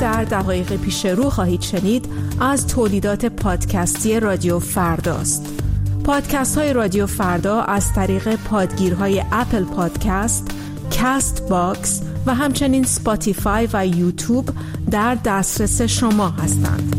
در دقایق پیش رو خواهید شنید از تولیدات پادکستی رادیو فرداست. پادکست های رادیو فردا از طریق پادگیرهای اپل پادکست، کست باکس و همچنین سپاتیفای و یوتیوب در دسترس شما هستند.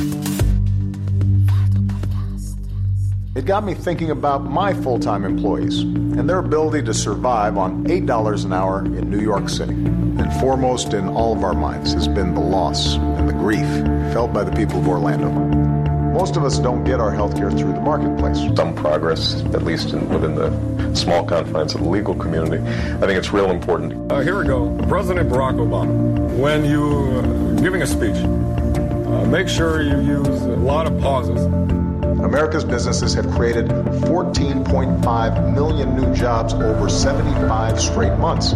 It got me thinking about my full-time employees and their ability to survive on $8 an hour in New York City. And foremost in all of our minds has been the loss and the grief felt by the people of Orlando. Most of us don't get our health care through the marketplace. Some progress, at least within the small confines of the legal community. I think it's real important. Here we go. President Barack Obama, when you're giving a speech, make sure you use a lot of pauses. America's businesses have created 14.5 million new jobs over 75 straight months.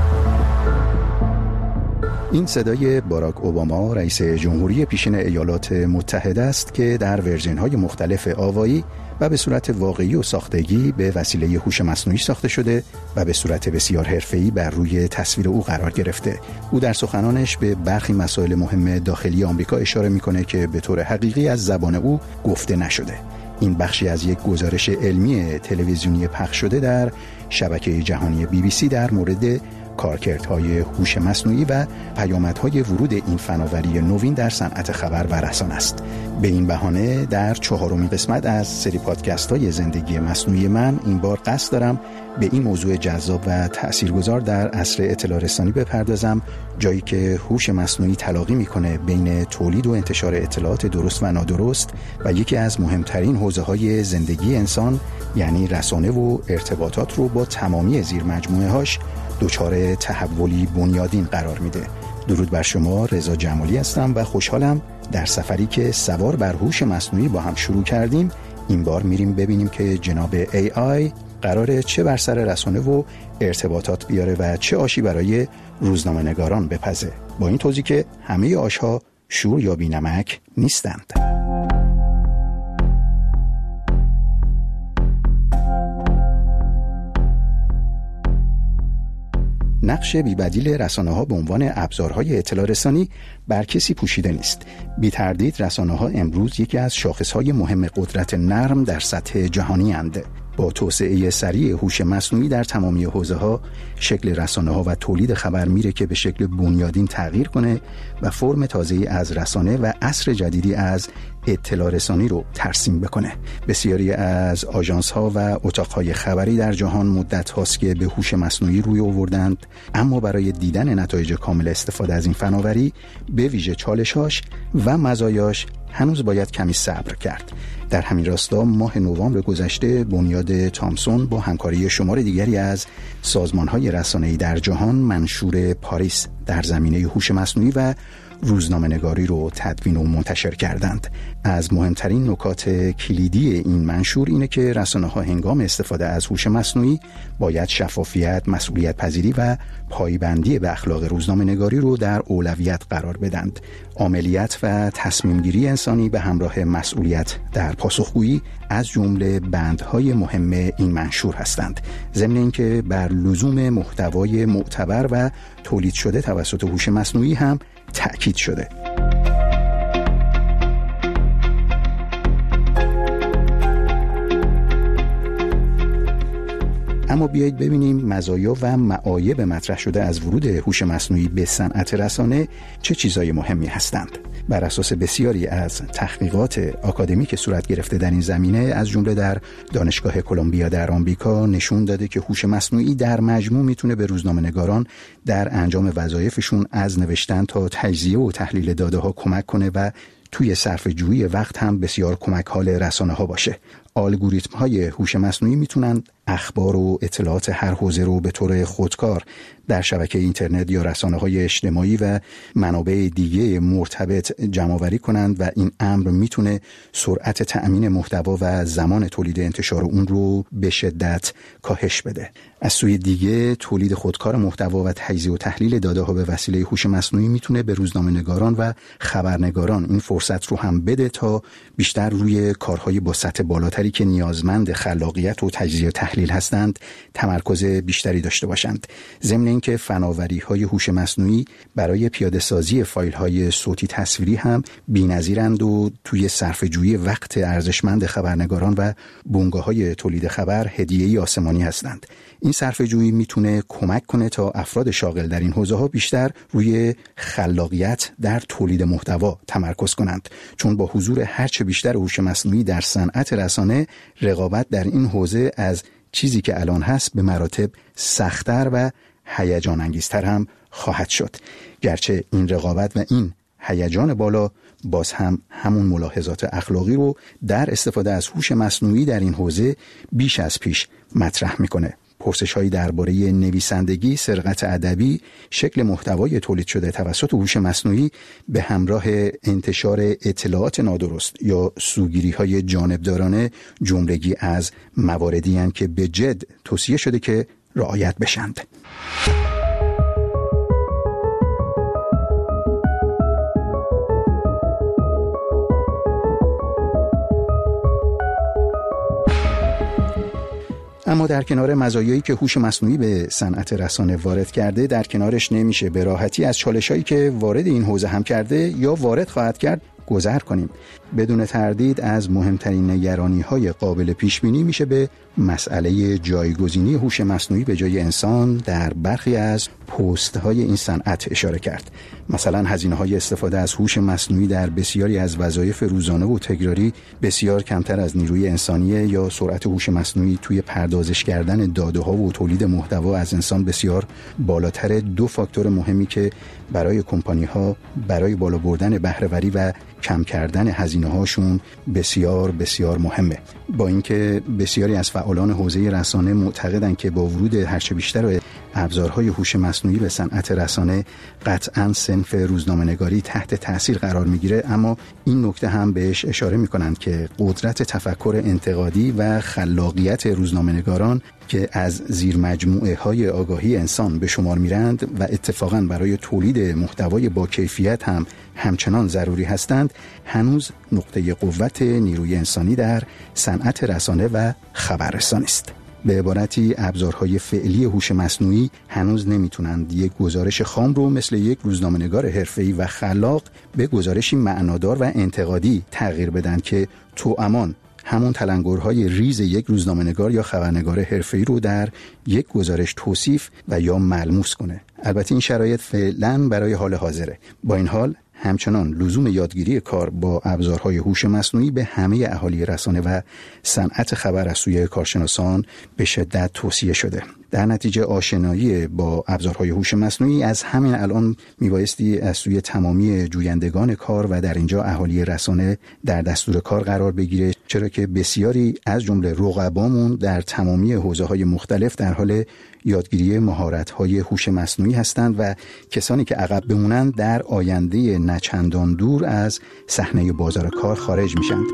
این صدای باراک اوباما رئیس جمهوری پیشین ایالات متحده است که در ورژن‌های مختلف آوایی و به صورت واقعی و ساختگی به وسیله هوش مصنوعی ساخته شده و به صورت بسیار حرفه‌ای بر روی تصویر او قرار گرفته. او در سخنانش به برخی مسائل مهم داخلی آمریکا اشاره می‌کنه که به طور حقیقی از زبان او گفته نشده. این بخشی از یک گزارش علمی تلویزیونی پخش شده در شبکه جهانی BBC در مورد کارکردهای هوش مصنوعی و پیامدهای ورود این فناوری نوین در صنعت خبر و رسانه است. به این بهانه در 4مین قسمت از سری پادکست‌های زندگی مصنوعی من این بار قصد دارم به این موضوع جذاب و تأثیرگذار در عصر اطلاع رسانی بپردازم، جایی که هوش مصنوعی تلاقی میکنه بین تولید و انتشار اطلاعات درست و نادرست و یکی از مهمترین حوزه‌های زندگی انسان یعنی رسانه و ارتباطات رو با تمامی زیر مجموعه‌هاش دچار تحولی بنیادین قرار میده. درود بر شما، رضا جمالی هستم و خوشحالم در سفری که سوار بر هوش مصنوعی با هم شروع کردیم این بار میریم ببینیم که جناب AI قراره چه بر سر رسانه و ارتباطات بیاره و چه آشی برای روزنامه‌نگاران بپزه. با این توضیح که همه آش‌ها شور یا بی‌نمک نیستند. نقش بی‌بدیل رسانه‌ها به عنوان ابزارهای اطلاع رسانی بر کسی پوشیده نیست. بی تردید رسانه‌ها امروز یکی از شاخصهای مهم قدرت نرم در سطح جهانی اند. با توسعه سریع هوش مصنوعی در تمامی حوزه‌ها، شکل رسانه‌ها و تولید خبر میره که به شکل بنیادین تغییر کنه و فرم تازه‌ای از رسانه و عصر جدیدی از اطلاع رسانی رو ترسیم بکنه. بسیاری از آژانس‌ها و اتاق‌های خبری در جهان مدت هاست که به هوش مصنوعی روی آوردند، اما برای دیدن نتایج کامل استفاده از این فناوری، به ویژه چالش‌هاش و مزایاش، هنوز باید کمی صبر کرد. در همین راستا ماه نوامبر گذشته بنیاد تامسون با همکاری شمار دیگری از سازمان‌های رسانه‌ای در جهان منشور پاریس در زمینه هوش مصنوعی و روزنامه‌نگاری رو تدوین و منتشر کردند. از مهمترین نکات کلیدی این منشور اینه که رسانه‌ها هنگام استفاده از هوش مصنوعی باید شفافیت، مسئولیت پذیری و پایبندی به اخلاق روزنامه‌نگاری رو در اولویت قرار بدند. عملیات و تصمیم‌گیری انسانی به همراه مسئولیت در پاسخگویی از جمله بندهای مهم این منشور هستند. ضمن اینکه بر لزوم محتوای معتبر و تولید شده توسط هوش مصنوعی هم تأکید شده. اما بیایید ببینیم مزایا و معایب مطرح شده از ورود هوش مصنوعی به صنعت رسانه چه چیزای مهمی هستند. بر اساس بسیاری از تحقیقات آکادمیک صورت گرفته در این زمینه، از جمله در دانشگاه کلمبیا در آمریکا، نشون داده که هوش مصنوعی در مجموع میتونه به روزنامه‌نگاران در انجام وظایفشون از نوشتن تا تجزیه و تحلیل داده‌ها کمک کنه و توی صرفه‌جویی وقت هم بسیار کمک حال رسانه‌ها باشه. الگوریتم‌های هوش مصنوعی میتونن اخبار و اطلاعات هر حوزه رو به طور خودکار در شبکه اینترنت یا رسانه‌های اجتماعی و منابع دیگه مرتبط جمع‌آوری کنند و این امر میتونه سرعت تأمین محتوا و زمان تولید انتشار اون رو به شدت کاهش بده. از سوی دیگه تولید خودکار محتوا و تجزیه و تحلیل داده‌ها به وسیله هوش مصنوعی میتونه به روزنامه‌نگاران و خبرنگاران این فرصت رو هم بده تا بیشتر روی کارهای با سطح بالاتری که نیازمند خلاقیت و تجزیه و تحلیل هستند تمرکز بیشتری داشته باشند. ضمن اینکه اینکه فناوری‌های هوش مصنوعی برای پیاده‌سازی فایل‌های صوتی تصویری هم بی‌نظیرند و توی صرفه‌جویی وقت ارزشمند خبرنگاران و بنگاه‌های تولید خبر هدیه‌ای آسمانی هستند. این صرفه‌جویی میتونه کمک کنه تا افراد شاغل در این حوزه‌ها بیشتر روی خلاقیت در تولید محتوا تمرکز کنند، چون با حضور هرچه بیشتر هوش مصنوعی در صنعت رسانه، رقابت در این حوزه از چیزی که الان هست به مراتب سخت‌تر و هیجان انگیزتر هم خواهد شد. گرچه این رقابت و این هیجان بالا باز هم همون ملاحظات اخلاقی رو در استفاده از هوش مصنوعی در این حوزه بیش از پیش مطرح میکنه. پرسش‌هایی درباره نویسندگی، سرقت ادبی، شکل محتوای تولید شده توسط هوش مصنوعی به همراه انتشار اطلاعات نادرست یا سوگیری‌های جانبدارانه جملگی از مواردی هستند که به جد توصیه شده که رعایت بشند. اما در کنار مزایایی که هوش مصنوعی به صنعت رسانه وارد کرده، در کنارش نمیشه به راحتی از چالشایی که وارد این حوزه هم کرده یا وارد خواهد کرد گذر کنیم. بدون تردید از مهمترین نگرانی‌های قابل پیش‌بینی میشه به مسئله جایگزینی هوش مصنوعی به جای انسان در برخی از پست‌های این صنعت اشاره کرد. مثلا هزینه‌های استفاده از هوش مصنوعی در بسیاری از وظایف روزانه و تکراری بسیار کمتر از نیروی انسانیه، یا سرعت هوش مصنوعی توی پردازش کردن داده‌ها و تولید محتوا از انسان بسیار بالاتر. دو فاکتور مهمی که برای کمپانی‌ها برای بالا بردن بهره‌وری و کم کردن هزینه‌هاشون بسیار بسیار مهمه. با اینکه بسیاری از فعالان حوزه رسانه معتقدند که با ورود هرچه بیشتر ابزارهای هوش مصنوعی به صنعت رسانه قطعاً صنف روزنامه‌نگاری تحت تأثیر قرار میگیره، اما این نکته هم بهش اشاره میکنند که قدرت تفکر انتقادی و خلاقیت روزنامه‌نگاران که از زیر مجموعه های آگاهی انسان به شمار میرند و اتفاقاً برای تولید محتوای با کیفیت هم همچنان ضروری هستند، هنوز نقطه قوت نیروی انسانی در صنعت رسانه و خبررسانی است. به عبارتی ابزارهای فعلی هوش مصنوعی هنوز نمیتونند یک گزارش خام رو مثل یک روزنامه‌نگار حرفه‌ای و خلاق به گزارشی معنادار و انتقادی تغییر بدن که توامان همون تلنگرهای ریز یک روزنامه‌نگار یا خبرنگار حرفه‌ای رو در یک گزارش توصیف و یا ملموس کنه. البته این شرایط فعلا برای حال حاضره. با این حال همچنان لزوم یادگیری کار با ابزارهای هوش مصنوعی به همه اهالی رسانه و صنعت خبر از سوی کارشناسان به شدت توصیه شده. در نتیجه آشنایی با ابزارهای هوش مصنوعی از همین الان میبایستی از سوی تمامی جویندگان کار و در اینجا اهالی رسانه در دستور کار قرار بگیره، چرا که بسیاری از جمله رقبامون در تمامی حوزه‌های مختلف در حال یادگیری مهارت‌های هوش مصنوعی هستند و کسانی که عقب بمونند در آینده نچندان دور از صحنه بازار کار خارج میشند.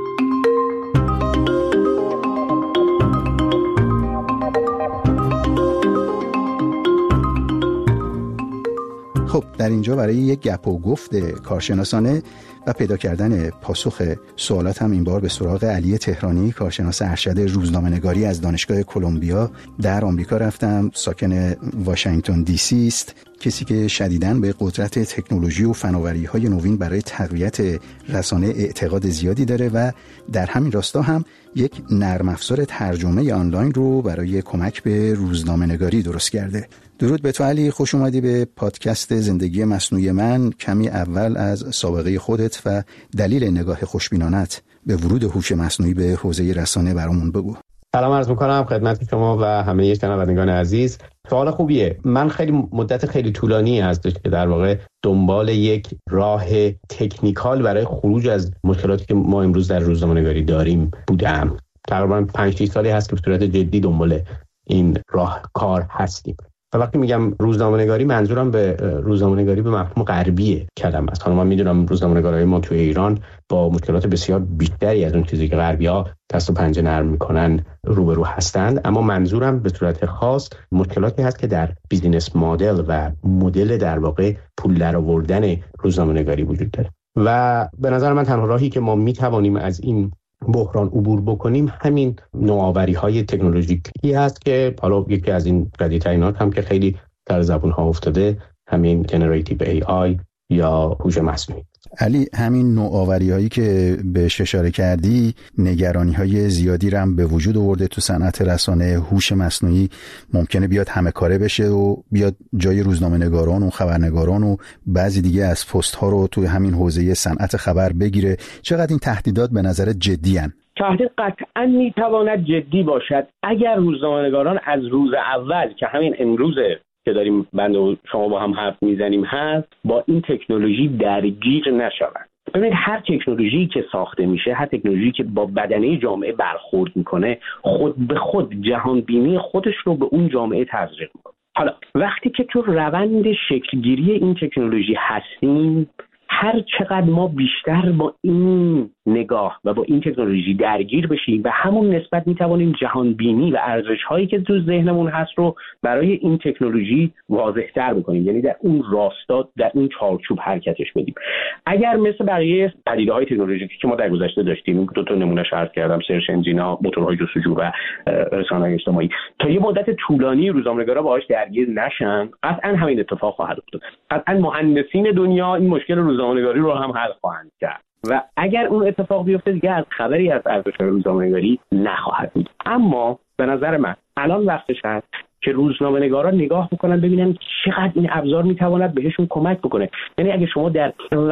خب در اینجا برای یک گپ و گفت کارشناسانه و پیدا کردن پاسخ سوالات هم این بار به سراغ علی تهرانی، کارشناس ارشد روزنامه‌نگاری از دانشگاه کلمبیا در آمریکا رفتم. ساکن واشنگتن دی سی است، کسی که شدیداً به قدرت تکنولوژی و فناوری‌های نوین برای تقویت رسانه اعتقاد زیادی داره و در همین راستا هم یک نرم افزار ترجمه آنلاین رو برای کمک به روزنامه‌نگاری درست کرده. درود به تو علی، خوش اومدی به پادکست زندگی مصنوعی من. کمی اول از سابقه خودت و دلیل نگاه خوشبینانت به ورود هوش مصنوعی به حوزه رسانه برامون بگو. سلام عرض می‌کنم خدمت شما و همه شنوندگان عزیز. سوال خوبیه. من خیلی مدت خیلی طولانی هستش که در واقع دنبال یک راه تکنیکال برای خروج از مشکلاتی که ما امروز در روزنامه‌نگاری داریم بودم. تقریباً 5-6 سالی هست که به صورت جدی دنبال این راه کار هستیم. و وقتی میگم روزنامه‌نگاری، منظورم به روزنامه‌نگاری به مفهوم غربی کلمه است. من میدونم روزنامه‌نگارای ما توی ایران با مشکلات بسیار بیشتری از اون چیزی که غربی‌ها دست و پنجه نرم میکنن روبرو هستند، اما منظورم به صورت خاص مشکلاتی هست که در بیزینس مدل و مدل در واقع پول درآوردن روزنامه‌نگاری وجود داره. و به نظر من تنها راهی که ما میتوانیم از این بحران عبور بکنیم همین نوآوری‌های تکنولوژیکی هست که حالا یکی از این جدیدترینات هم که خیلی در زبون‌ها افتاده همین جنراتیو AI یا هوش مصنوعی. علی، همین نوآوری‌هایی که بهش اشاره کردی نگرانی‌های زیادی رو هم به وجود آورده تو صنعت رسانه. هوش مصنوعی ممکنه بیاد همه کاره بشه و بیاد جای روزنامه‌نگاران و خبرنگاران و بعضی دیگه از پست‌ها رو تو همین حوزه صنعت خبر بگیره. چقدر این تهدیدات به نظر جدی هن؟ تهدید قطعاً میتواند جدی باشد اگر روزنامه‌نگاران از روز اول که همین امروزه که داریم بنده و شما با هم حرف میزنیم هست با این تکنولوژی درگیر نشوند. ببینید هر تکنولوژی که ساخته میشه، هر تکنولوژی که با بدنه جامعه برخورد میکنه، خود به خود جهان بینی خودش رو به اون جامعه تزریق میکنه. حالا وقتی که تو روند شکلگیری این تکنولوژی هستیم، هر چقدر ما بیشتر با این نگاه و با این تکنولوژی درگیر بشیم و همون نسبت میتوانیم جهان بینی و ارزش هایی که تو ذهنمون هست رو برای این تکنولوژی واضح‌تر بکنیم، یعنی در اون راستا، در اون چارچوب حرکتش بدیم. اگر مثل بقیه پدیده‌های تکنولوژیکی که ما در گذشته داشتیم، دو تا نمونه عرض کردم، سرچ انجینا، موتورهای جستجو و رسانه‌های اجتماعی، تا یه مدت طولانی روزنامه‌نگارا باهاش درگیر نشن، قطعاً همین اتفاق خواهد افتاد. قطعاً مهندسین دنیا این مشکل روزنامه‌نگاری رو هم حل خواهند کرد و اگر اون اتفاق بیفته دیگه از خبری از ارزش روزنامه‌نگاری نخواهد بود. اما به نظر من الان وقتش هست که روزنامه‌نگاران نگاه بکنن ببینن چقدر این ابزار میتواند بهشون کمک بکنه. یعنی اگه شما در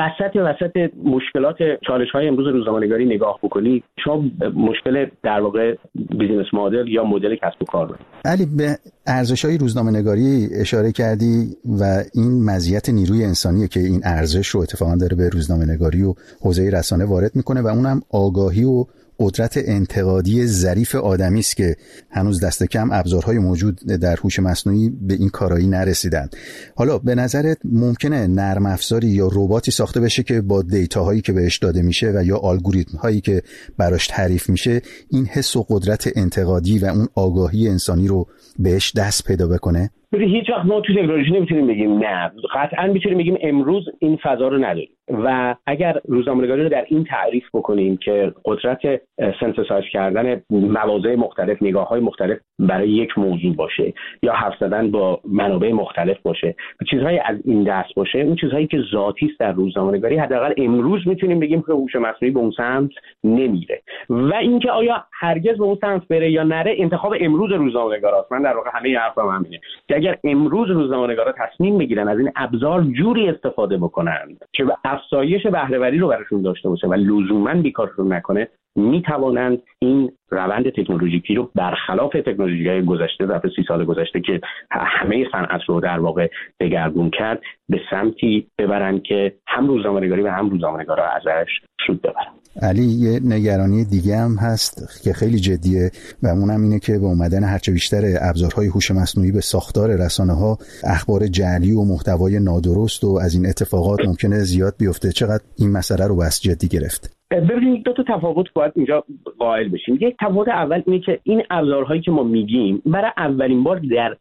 وسط مشکلات چالش‌های امروز روزنامه‌نگاری نگاه بکنید، شما مشکل در واقع بیزینس مدل یا مدل کسب و کار رو. علی، به ارزش‌های روزنامه‌نگاری اشاره کردی و این مزیت نیروی انسانیه که این ارزش رو اتفاقا داره به روزنامه‌نگاری و حوزه رسانه وارد میکنه و اونم آگاهی و قدرت انتقادی ظریف آدمی است که هنوز دست کم ابزارهای موجود در هوش مصنوعی به این کارایی نرسیدن. حالا به نظرت ممکنه نرم افزاری یا رباتی ساخته بشه که با دیتاهایی که بهش داده میشه و یا الگوریتم‌هایی که براش تعریف میشه این حس و قدرت انتقادی و اون آگاهی انسانی رو بهش دست پیدا بکنه؟ هیچ وقت ما تو تکنولوژی نمیتونیم بگیم نه. قطعاً میتونیم بگیم امروز این فضا رو نداریم و اگر روزنامه‌نگاری رو در این تعریف بکنیم که قدرت سنتزایز کردن مواضع مختلف، نگاه‌های مختلف برای یک موضوع باشه یا حرف زدن با منابع مختلف باشه، چیزهایی از این دست باشه، اون چیزهایی که ذاتی است در روزنامه‌نگاری، حداقل امروز میتونیم بگیم که هوش مصنوعی به اون سمت نمیره. و اینکه آیا هرگز به اون سمت بره یا نره انتخاب امروز روزنامه‌نگاراست. من در واقع همه حرفم همینه که اگر امروز روزنامه‌نگارا تصمیم بگیرن از این ابزار جوری استفاده بکنن که به افزایش بهره‌وری رو براشون داشته باشه و لزوماً بیکارشون نکنه، میتوانند این روند تکنولوژیکی رو برخلاف تکنولوژی‌های گذشته ظرف 30 سال گذشته که همه صنعت رو در واقع دگرگون کرد، به سمتی ببرن که هم روزنامه‌نگاری و هم روزنامه‌نگارا ازش سود ببرن. علی، یه نگرانی دیگه هم هست که خیلی جدیه و اونم اینه که با اومدن هرچه بیشتر ابزارهای هوش مصنوعی به ساختار رسانه‌ها، اخبار جعلی و محتوای نادرست و از این اتفاقات ممکنه زیاد بیفته. چقدر این مسئله رو بس جدی گرفت؟ ببینید دو تا تفاوت باید اینجا قائل بشیم. یک تفاوت اول اینه که این ابزارهایی که ما میگیم برای اولین بار در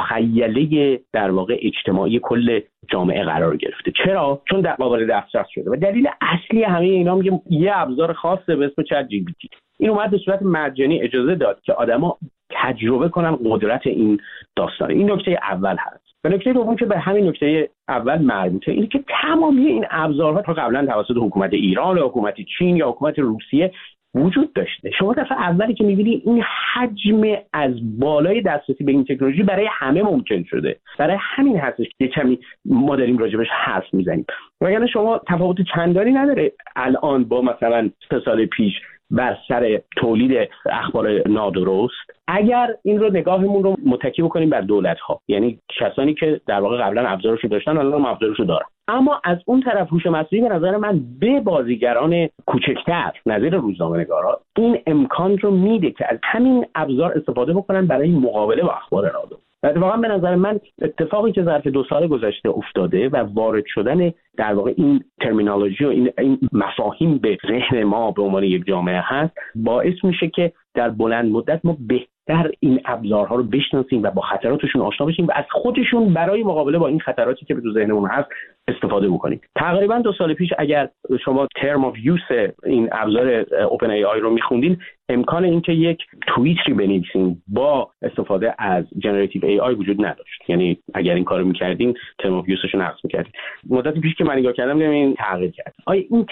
مخیله در واقع اجتماعی کل جامعه قرار گرفته. چرا؟ چون در قابل دسترس شده و دلیل اصلی همه اینا میگه یه ابزار خاصه به اسم چت جی پی تی. این اومد به صورت مجانی اجازه داد که آدما تجربه کنن قدرت این داستان. این نکته اول هست. و نکته دوم که به همین نکته اول مربوطه اینه که تمامی این ابزارها تا قبلا توسط حکومت ایران یا حکومت چین یا حکومت روسیه وجود داشته. شما دفعه اولی که می‌بینید این حجم از بالای دسترسی به این تکنولوژی برای همه ممکن شده. برای همین هستش که کمی ما داریم راجبش حرف میزنیم. وگرنه شما تفاوت چندانی نداره الان با مثلا 3 سال پیش بر سر تولید اخبار نادرست. اگر این رو نگاهمون رو متکی بکنیم بر دولت‌ها، یعنی کسانی که در واقع قبلا ابزارشو داشتن الان هم ابزارشو دارن، اما از اون طرف هوش مصنوعی به نظر من به بازیگران کوچکتر نظیر روزنامه‌نگارا این امکان رو میده که از همین ابزار استفاده بکنن برای مقابله با اخبار نادرست. واقعا به نظر من اتفاقی که ظرف 2 سال گذشته افتاده و وارد شدن در واقع این ترمینولوژی و این مفاهیم به ذهن ما به عنوان یک جامعه هست، باعث میشه که در بلند مدت ما بهتر این ابزارها رو بشناسیم و با خطراتشون آشنا بشیم و از خودشون برای مقابله با این خطراتی که به تو ذهنمون هست استفاده بکنید. تقریبا 2 سال پیش اگر شما ترم آف یوز این ابزار اوپن ای آی رو میخوندین، امکان اینکه یک توییتری بنویسین با استفاده از جنراتیو ای آی وجود نداشت. یعنی اگر این کارو میکردین ترم آف یوزش رو نقض میکردین. مدت پیش که من نگاه کردم دیدم این تغییر کرد. این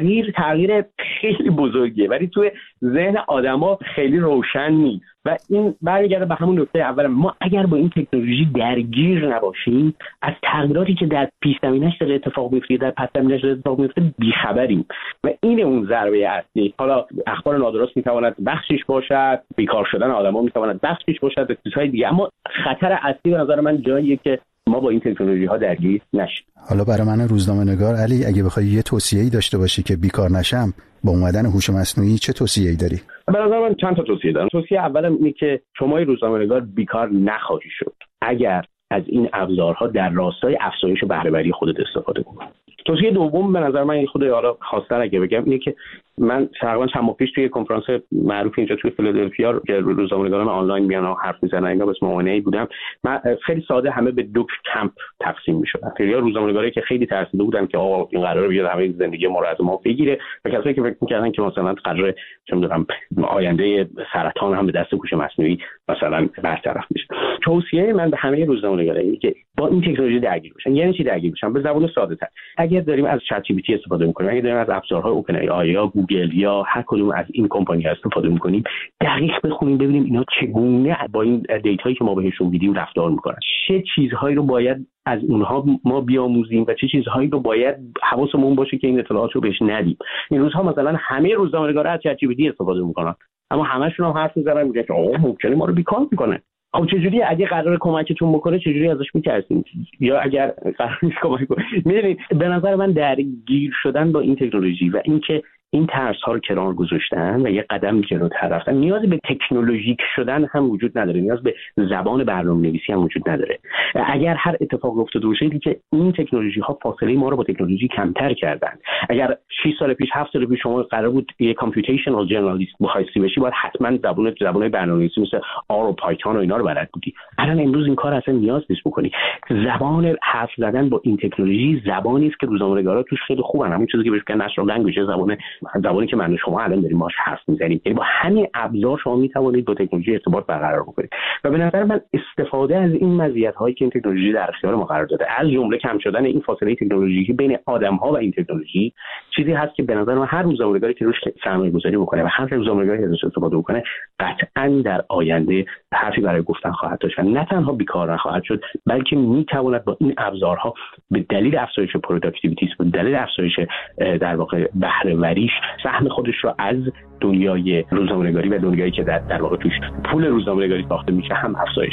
تغییر خیلی بزرگیه ولی توی ذهن آدما خیلی روشن نیست و این برمیگرده به همون نکته اول. ما اگر با این تکنولوژی درگیر نباشیم، از تغییراتی که در پیش زمینه‌اش داره اتفاق میفته، در پس زمینه‌اش داره اتفاق میفته بیخبریم و این اون ضربه اصلی. حالا اخبار نادرست میتواند بخشش باشد، بیکار شدن آدما میتواند بخشش باشد، چیزهای دیگه، اما خطر اصلی به نظر من جاییه که ما با این تکنولوژی ها درگیر نشیم. حالا برای من روزنامه‌نگار علی، اگه بخوای یه توصیه‌ای داشته باشی که بیکار نشم با اومدن هوش مصنوعی، چه توصیه‌ای داری؟ به نظر من چند تا توصیه دارم. توصیه اولم اینه که شما روزنامه‌نگار بیکار نخواهی شد اگر از این ابزارها در راستای افزایش بهره‌وری خودت استفاده کنی. توصیه دوم به نظر من خود حالا خاص‌تر اگه بگم اینه که من تقریبا چند ماه پیش توی کنفرانس معروف اینجا توی فیلادلفیا که روزنامه‌نگاران آنلاین میان و حرف میزنن، اینا بس مؤمنه‌ای بودم. من خیلی ساده همه به 2 کمپ تقسیم می‌شدن. خیلی روزنامه‌نگاری که خیلی ترسیده بودن که آقا این قراره بیاد همه زندگی ما رو از ما بگیره و کسایی که فکر می‌کردن که مثلا قراره چه می‌دونم آینده سرطان هم به دست هوش مصنوعی مثلا برطرف بشه. توصیه من به همه روزنامه‌نگارا اینه که با این تکنولوژی درگیر بشن. یعنی چی درگیر بشن؟ به زبان ساده‌تر. اگر داریم از چت جی پی تی استفاده می‌کنیم، اگر داریم از ابزارهای اوپن ای آی یا گوگل یا هر کدوم از این کمپانی استفاده می‌کنیم، دقیق بخونیم ببینیم اینا چگونه با این دیتایی که ما بهشون میدیم رفتار می‌کنن. چه چیزهایی رو باید از اونها ما بیاموزیم و چه چیزهایی رو باید حواسمون باشه که این اطلاعات رو بهش ندیم. این روزها مثلا همه روزنامه‌نگارا از چت جی پی تی استفاده می‌کنن، اما همه‌شون هم حرف می‌زنن میگن که آقا ممکنه ما رو بیکار می‌کنه. خب چجوری اگه قرار کمکتون بکنه چجوری ازش میترسین؟ یا اگر قرار نیست کمک کنه؟ میدونید به نظر من درگیر شدن با این تکنولوژی و اینکه این ترس ها رو کنار گذاشتن و یه قدم جلوتر رفتن، نیاز به تکنولوژیک شدن هم وجود نداره، نیاز به زبان برنامه‌نویسی هم وجود نداره. اگر هر اتفاق افتاده باشه که این تکنولوژی ها فاصله ما رو با تکنولوژی کمتر کردن. اگر 6 سال پیش 7 سال پیش شما قرار بود یه کامپیوتیشنال ژورنالیست بخواستی بشی، باید حتما زبان برنامه‌نویسی مثل آر و پایتون و اینا رو بلد بودی. الان امروز این کار اصلا نیاز نیست بکنی. زبان حرف زدن با این تکنولوژی زبانی است که روزنامه‌نگارا توش خیلی خوبن. همون چیزی که بهش میگن نشنال لنگویج، زبانی که من و شما الان داریم باهاش حرف میزنیم. یعنی با همین ابزار شما میتوانید با تکنولوژی ارتباط برقرار بکنید و به نظر من استفاده از این مزیت‌هایی که این تکنولوژی در اختیار ما قرار داده، از جمله کم شدن این فاصله تکنولوژیکی بین آدم‌ها و این تکنولوژی، چیزی هست که به نظر من هر روزنامه‌نگاری که روش سرمایه‌گذاری بکنه و هر روزنامه‌نگاری که ازش استفاده بکنه قطعاً در آینده حرفی برای گفتن خواهد داشت و نه تنها بیکار نخواهد شد، بلکه میتواند با این ابزارها به دلیل افزایش پروداکتیویتی، به دلیل افزایش در واقع بهره‌وریش سهم خودش رو از دنیای روزنامه‌نگاری و دنیایی که در واقع توش پول روزنامه‌نگاری ساخته میشه هم افزایش.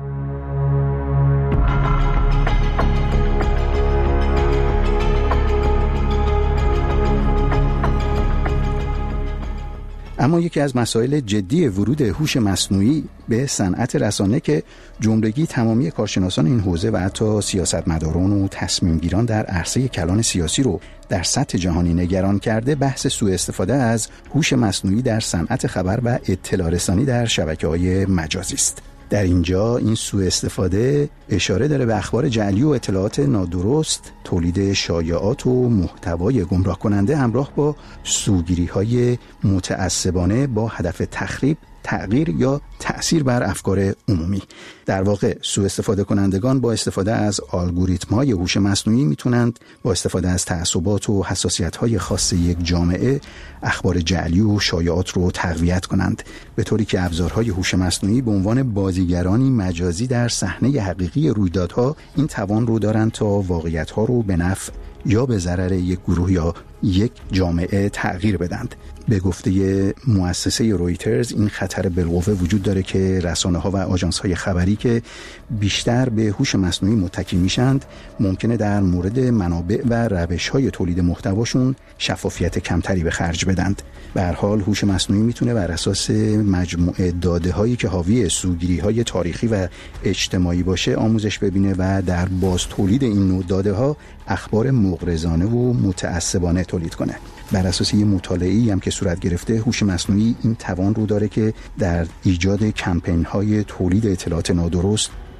اما یکی از مسائل جدی ورود هوش مصنوعی به صنعت رسانه که جملگی تمامی کارشناسان این حوزه و حتی سیاستمداران و تصمیمگیران در عرصه کلان سیاسی رو در سطح جهانی نگران کرده، بحث سوء استفاده از هوش مصنوعی در صنعت خبر و اطلاع رسانی در شبکه‌های مجازی است. در اینجا این سوء استفاده اشاره داره به اخبار جعلی و اطلاعات نادرست، تولید شایعات و محتوای گمراه کننده همراه با سوگیری‌های متعصبانه با هدف تخریب، تغییر یا تأثیر بر افکار عمومی. در واقع سوء استفاده کنندگان با استفاده از الگوریتم‌های هوش مصنوعی میتونند با استفاده از تعصبات و حساسیت‌های خاص یک جامعه اخبار جعلی و شایعات رو تقویت کنند، به طوری که ابزارهای هوش مصنوعی به عنوان بازیگرانی مجازی در صحنه حقیقی رویدادها این توان رو دارند تا واقعیت‌ها رو به نفع یا به ضرر یک گروه یا یک جامعه تغییر بدند. به گفته مؤسسه رویترز این خطر بالقوه وجود داره که رسانه‌ها و آژانس‌های خبری که بیشتر به هوش مصنوعی متکی میشند ممکنه در مورد منابع و روش‌های تولید محتواشون شفافیت کمتری به خرج بدند. به هر حال هوش مصنوعی میتونه بر اساس مجموعه داده‌هایی که حاوی سوگیری‌های تاریخی و اجتماعی باشه آموزش ببینه و در باز تولید این نوع داده‌ها اخبار مغرضانه و متعصبانه تولید کنه. بر اساس یه مطالعه‌ای هم که صورت گرفته، هوش مصنوعی این توان رو داره که در ایجاد کمپین‌های تولید اطلاعات نادرست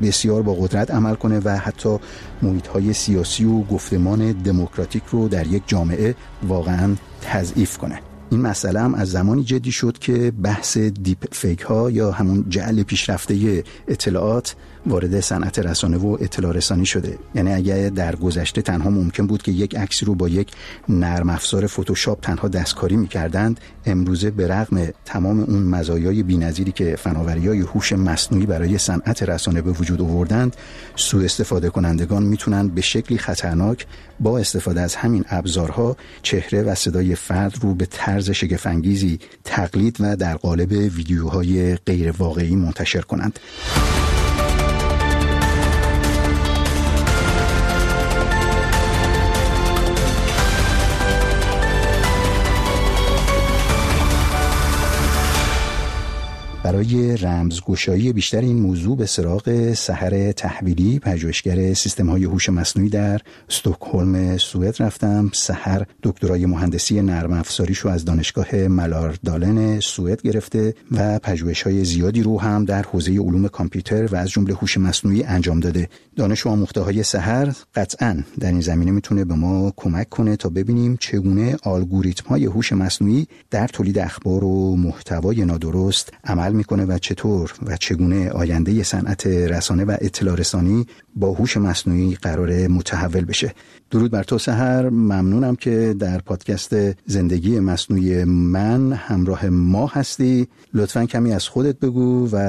بسیار با قدرت عمل کنه و حتی محیط‌های سیاسی و گفتمان دموکراتیک رو در یک جامعه واقعاً تضعیف کنه. این مسئله هم از زمانی جدی شد که بحث دیپ فیک ها یا همون جعل پیشرفته اطلاعات وارد صنعت رسانه و اطلاع رسانی شده. یعنی اگه در گذشته تنها ممکن بود که یک عکسی رو با یک نرم افزار فتوشاپ تنها دستکاری می‌کردند، امروزه به رغم تمام اون مزایای بی‌نظیری که فناوری‌های هوش مصنوعی برای صنعت رسانه به وجود آوردند، سوء استفاده کنندگان میتونن به شکلی خطرناک با استفاده از همین ابزارها چهره و صدای فرد رو به طرز شگفت‌انگیزی تقلید و در قالب ویدیوهای غیر واقعی منتشر کنند. برای رمزگشایی بیشتر این موضوع به سراغ سحر تحویلی، پژوهشگر سیستم‌های هوش مصنوعی در استکهلم سوئد رفتم. سحر دکترای مهندسی نرم افزاریشو از دانشگاه مالاردالن سوئد گرفته و پژوهش‌های زیادی رو هم در حوزه علوم کامپیوتر و از جمله هوش مصنوعی انجام داده. دانش و آموخته‌های سحر قطعاً در این زمینه میتونه به ما کمک کنه تا ببینیم چگونه الگوریتم‌های هوش مصنوعی در تولید اخبار و محتوای نادرست عمل میکنه و چطور و چگونه آینده صنعت رسانه و اطلاع رسانی با هوش مصنوعی قراره متحول بشه. درود بر تو سحر، ممنونم که در پادکست زندگی مصنوعی من همراه ما هستی. لطفاً کمی از خودت بگو و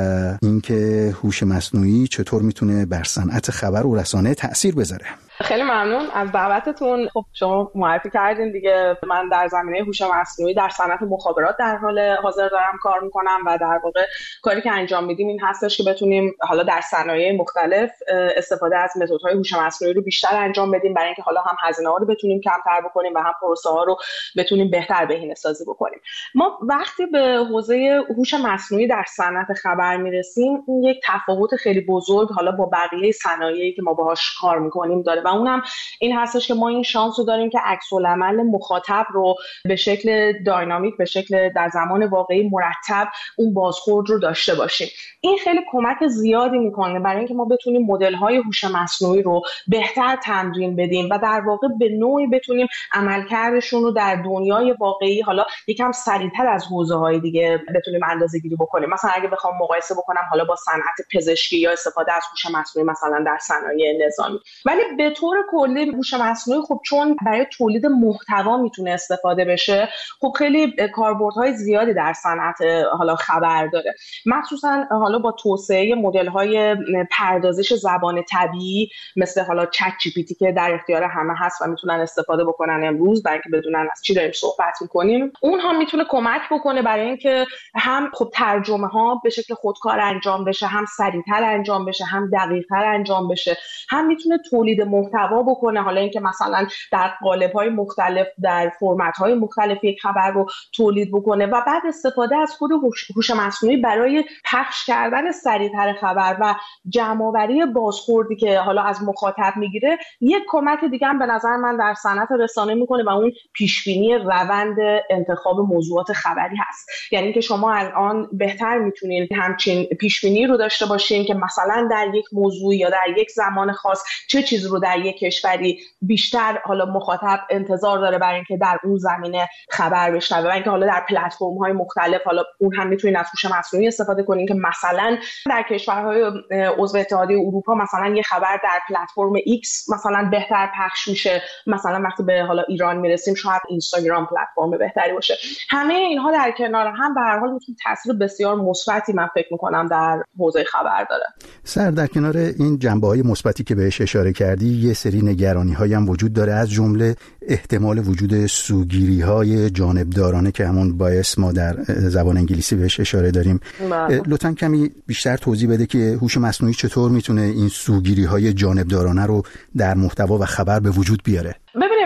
اینکه هوش مصنوعی چطور میتونه بر صنعت خبر و رسانه تأثیر بذاره. خیلی ممنون از دعوتتون. خب شما معرفی کردین دیگه، من در زمینه هوش مصنوعی در صنعت مخابرات در حال حاضر دارم کار میکنم و در واقع کاری که انجام میدیم این هستش که بتونیم حالا در صنایع مختلف استفاده از متدهای هوش مصنوعی رو بیشتر انجام بدیم، برای اینکه حالا هم هزینه ها رو بتونیم کمتر بکنیم و هم پروسه ها رو بتونیم بهتر بهینه‌سازی بکنیم. ما وقتی به حوزه هوش مصنوعی در صنعت خبر میرسیم، این یک تفاوت خیلی بزرگ حالا با بقیه صنایعی که ما باهاش کار میکنیم داره و اونم این هستش که ما این شانس رو داریم که عکس‌العمل مخاطب رو به شکل داینامیک، به شکل در زمان واقعی مرتب اون بازخورد رو داشته باشیم. این خیلی کمک زیادی میکنه برای اینکه ما بتونیم مدل‌های هوش مصنوعی رو بهتر تمرین بدیم و در واقع به نوعی بتونیم عملکردشون رو در دنیای واقعی حالا یکم سریعتر از حوزه‌های دیگه بتونیم اندازه‌گیری بکنیم. مثلا اگه بخوام مقایسه بکنم حالا با صنعت پزشکی یا استفاده از هوش مصنوعی مثلا در صنایع نظامی، ولی به طور کلی هوش مصنوعی خب چون برای تولید محتوا میتونه استفاده بشه، خب خیلی کاربردهای زیادی در صنعت حالا خبر داره، مخصوصا حالا با توسعه مدل‌های پردازش زبان طبیعی مثل حالا چت جی پی تی که در اختیار همه هست و میتونن استفاده بکنن امروز برای اینکه بدونن از چی داریم صحبت می‌کنیم. اون هم میتونه کمک بکنه برای اینکه هم خب ترجمه ها به شکل خودکار انجام بشه، هم سریعتر انجام بشه، هم دقیق‌تر انجام بشه، هم میتونه تولید محتوا بکنه، حالا اینکه مثلا در قالب‌های مختلف در فرمت‌های مختلف یک خبر رو تولید بکنه و بعد استفاده از خود هوش مصنوعی برای پخش کردن سریعتر خبر و جمع‌آوری بازخوردی که حالا از مخاطب میگیره. یک کمک دیگه هم به نظر من در صنعت رسانه میکنه و اون پیشبینی روند انتخاب موضوعات خبری هست. یعنی که شما الان بهتر میتونید همچین پیشبینی رو داشته باشین که مثلا در یک موضوع یا در یک زمان خاص چه چیز رو در یک کشوری بیشتر حالا مخاطب انتظار داره برای اینکه در اون زمینه خبر بشنوه و اینکه حالا در پلتفرم‌های مختلف حالا اون هم میتونید از هوش مصنوعی استفاده کنین که مثلا در کشورهای عضو اتحادیه اروپا مثلا یه خبر در پلتفرم X مثلا بهتر پخش میشه، مثلا وقتی به حالا ایران میرسیم شاید اینستاگرام پلتفرم بهتری باشه. همه اینها در کنار هم به هر حال میتونه تاثیر بسیار مثبتی من فکر میکنم در حوزه خبر داره. سر در کنار این جنبه‌های مثبتی که بهش اشاره کردی، یه سری نگرانی‌هایی هم وجود داره، از جمله احتمال وجود سوگیری‌های جانبدارانه که همون بایس ما در زبان انگلیسی بهش اشاره داریم. لطفاً کمی بیشتر توضیح بده که هوش مصنوعی چطور میتونه این سوگیری‌های جانبدارانه رو در محتوا و خبر به وجود بیاره. ببینیم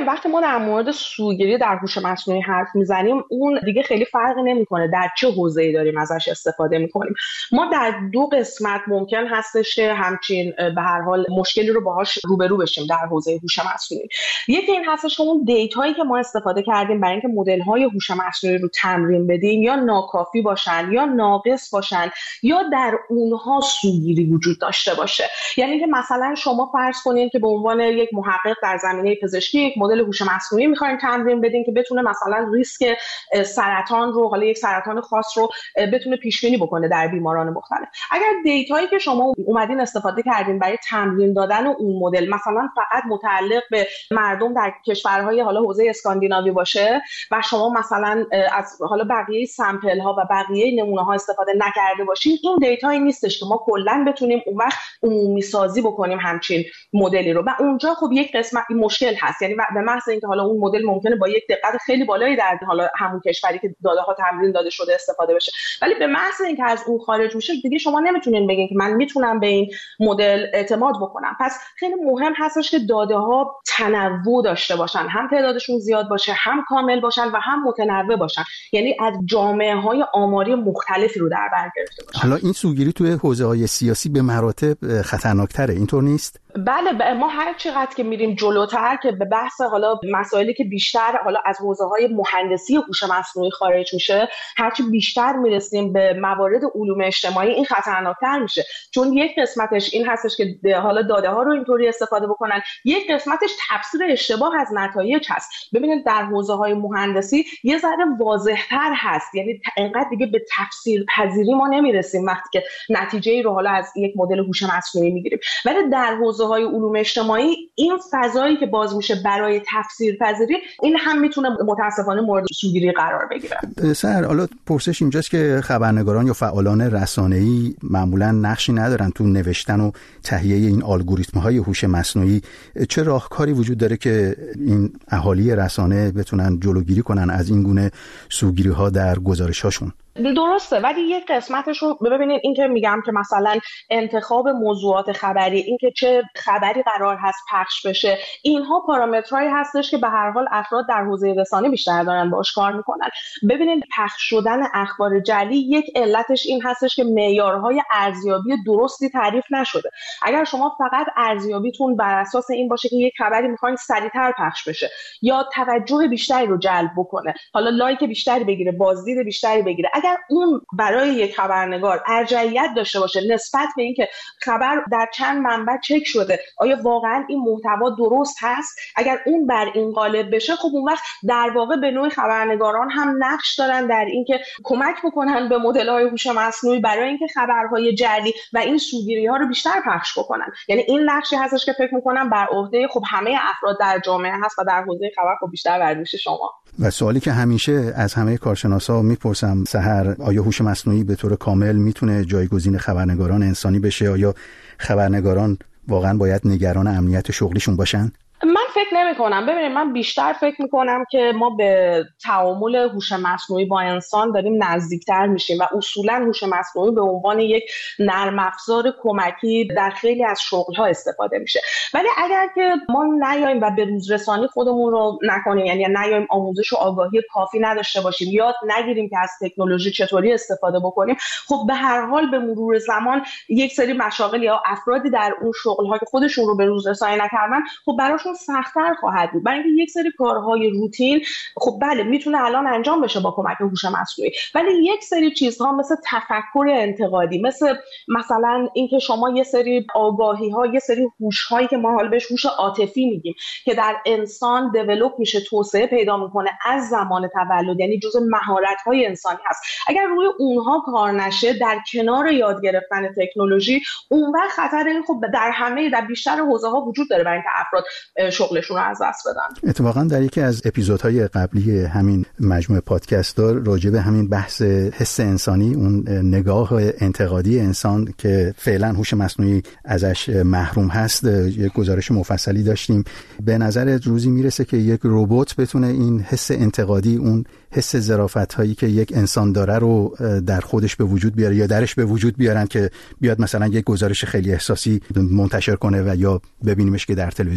وقتی ما در مورد سوگیری در هوش مصنوعی حرف میزنیم، اون دیگه خیلی فرقی نمیکنه در چه حوزه‌ای داریم ازش استفاده میکنیم. ما در دو قسمت ممکن هستش که همچین به هر حال مشکلی رو باهاش روبرو بشیم در حوزه هوش مصنوعی. یکی این هستش که اون دیتایی که ما استفاده کردیم برای اینکه مدل‌های هوش مصنوعی رو تمرین بدیم یا ناکافی باشن یا ناقص باشن یا در اونها سوگیری وجود داشته باشه. یعنی که مثلا شما فرض کنید که به عنوان یک محقق در زمینه پزشکی یک مدل هوش مصنوعی می‌خواید تمرین بدین که بتونه مثلا ریسک سرطان رو، حالا یک سرطان خاص رو بتونه پیش بینی بکنه در بیماران مختلف. اگر دیتایی که شما اومدین استفاده کردین برای تمرین دادن اون مدل مثلا فقط متعلق به مردم در کشورهای حالا حوزه اسکاندیناوی باشه و شما مثلا از حالا بقیه سامپل ها و بقیه نمونه ها استفاده نکرده باشین، این دیتایی نیستش که ما کلا بتونیم اون وقت عمومی سازی بکنیم همچین مدلی رو. و اونجا خب یک قسمت مشکل هست، یعنی به محض اینکه حالا اون مدل ممکنه با یک دقت خیلی بالایی در حالا همون کشوری که داده ها تمرین داده شده استفاده بشه، ولی به محض اینکه از اون خارج میشه دیگه شما نمیتونین بگین که من میتونم به این مدل اعتماد بکنم. پس خیلی مهم هستش که داده ها تنوع داشته باشن، هم تعدادشون زیاد باشه، هم کامل باشن و هم متنوع باشن، یعنی از جامعه‌های آماری مختلفی رو در بر گرفته باشن. حالا این سوگیری توی حوزه‌های سیاسی به مراتب خطرناک‌تره، اینطور نیست؟ بله، ما هر چقدر که میریم جلوتر که به بحث حالا مسائلی که بیشتر حالا از حوزه‌های مهندسی هوش مصنوعی خارج میشه، هرچی بیشتر میرسیم به موارد علوم اجتماعی این خطرناکتر میشه، چون یک قسمتش این هستش که حالا داده ها رو اینطوری استفاده بکنن، یک قسمتش تفسیر اشتباه از نتایج هست. ببینید در حوزه‌های مهندسی یه ذره واضح‌تر هست، یعنی انقدر دیگه به تفسیر پذیری ما نمیرسیم وقتی که نتیجه‌ای رو حالا از یک مدل هوش مصنوعی میگیریم، ولی در حوزه‌های علوم اجتماعی این فضایی که باز میشه برای تفسیر پذیری، این هم میتونه متاسفانه مورد سوگیری قرار بگیره. سر حالا پرسش اینجاست که خبرنگاران یا فعالان رسانه‌ای معمولاً نقشی ندارن تو نوشتن و تهیه این الگوریتم‌های هوش مصنوعی. چه راهکاری وجود داره که این اهالی رسانه بتونن جلوگیری کنن از این گونه سوگیری‌ها در گزارش‌هاشون؟ درسته، ولی یک قسمتش رو ببینید، این که میگم که مثلا انتخاب موضوعات خبری، این که چه خبری قرار هست پخش بشه، اینها پارامترهایی هستش که به هر حال افراد در حوزه رسانه بیشتر دارن باهاش کار میکنن. ببینید پخش شدن اخبار جعلی یک علتش این هستش که معیارهای ارزیابی درستی تعریف نشده. اگر شما فقط ارزیابیتون بر اساس این باشه که یک خبری میخواین سریعتر پخش بشه یا توجه بیشتری رو جلب بکنه، حالا لایک بیشتری بگیره، بازدید بیشتری بگیره، اگر اون برای یک خبرنگار ارجحیت داشته باشه نسبت به اینکه خبر در چند منبع چک شده، آیا واقعا این محتوا درست هست، اگر اون بر این قالب بشه، خب اون وقت در واقع به نوعی خبرنگاران هم نقش دارن در اینکه کمک بکنن به مدل‌های هوش مصنوعی برای اینکه خبرهای جعلی و این سوگیری‌ها رو بیشتر پخش بکنن. یعنی این نقشی هستش که فکر می‌کنم بر عهده خب همه افراد در جامعه هست و در حوزه خبر خب بیشتر بر دوش شما. و سوالی که همیشه از همه کارشناسا میپرسم سحر، آیا هوش مصنوعی به طور کامل میتونه جایگزین خبرنگاران انسانی بشه؟ آیا خبرنگاران واقعا باید نگران امنیت شغلیشون باشن؟ من فکر نمی‌کنم. ببینید من بیشتر فکر می‌کنم که ما به تعامل هوش مصنوعی با انسان داریم نزدیکتر میشیم و اصولاً هوش مصنوعی به عنوان یک نرم افزار کمکی در خیلی از شغل‌ها استفاده میشه. ولی اگر که ما نیایم و به روزرسانی خودمون رو نکنیم، یعنی نیایم آموزش و آگاهی کافی نداشته باشیم، یاد نگیریم که از تکنولوژی چطوری استفاده بکنیم، خب به هر حال به مرور زمان یک سری مشاغل یا افرادی در اون شغل‌ها که خودشون رو به روزرسانی نکردن، خب براشون سخت‌تر خواهد بود. برای اینکه یک سری کارهای روتین خب بله میتونه الان انجام بشه با کمک هوش مصنوعی، ولی یک سری چیزها مثل تفکر انتقادی، مثلا اینکه شما یه سری آگاهی‌ها، یه سری هوش‌هایی که ما حالا بهش هوش عاطفی میگیم که در انسان دیولپ میشه، توسعه پیدا میکنه از زمان تولد، یعنی جزء مهارت‌های انسانی هست. اگر روی اونها کار نشه در کنار یاد گرفتن تکنولوژی، اون وقت خطر این خب در بیشتر حوزه‌ها وجود داره برای اینکه افراد شغلشون رو از دست بدن. اتفاقا در یکی از اپیزودهای قبلی همین مجموعه پادکست‌ها راجع به همین بحث حس انسانی، اون نگاه انتقادی انسان که فعلا هوش مصنوعی ازش محروم هست، یک گزارش مفصلی داشتیم. به نظر روزی میرسه که یک ربات بتونه این حس انتقادی، اون حس ظرافت‌هایی که یک انسان داره رو در خودش به وجود بیاره یا درش به وجود بیارن که بیاد مثلا یک گزارش خیلی احساسی منتشر کنه و یا ببینیمش که در تلویزیون یک ربات